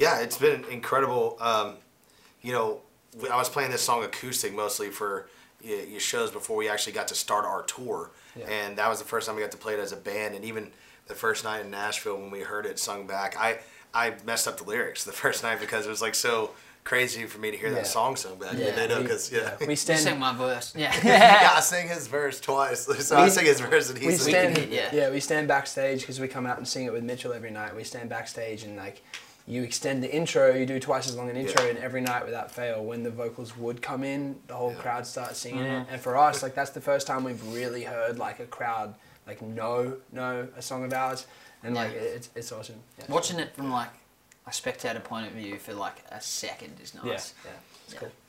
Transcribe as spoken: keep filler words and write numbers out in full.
Yeah, it's been incredible. Um, you know, I was playing this song acoustic mostly for your shows before we actually got to start our tour. Yeah. And that was the first time we got to play it as a band. And even the first night in Nashville when we heard it sung back, I, I messed up the lyrics the first night because it was like so crazy for me to hear yeah. that song sung back. Yeah, you know, because yeah. we stand. You sing my verse. Yeah. yeah, I sang his verse twice. So we, I sing his verse and he we sang stand, yeah. yeah, we stand backstage because we come out and sing it with Mitchell every night. We stand backstage and like you extend the intro, you do twice as long an intro, yeah. and every night without fail, when the vocals would come in, the whole yeah. crowd starts singing mm-hmm. it. And for us, like that's the first time we've really heard like a crowd like know know a song of ours, and like yeah. it's it's awesome. Yeah. Watching it from like a spectator point of view for like a second is nice. Yeah, yeah, it's yeah. cool.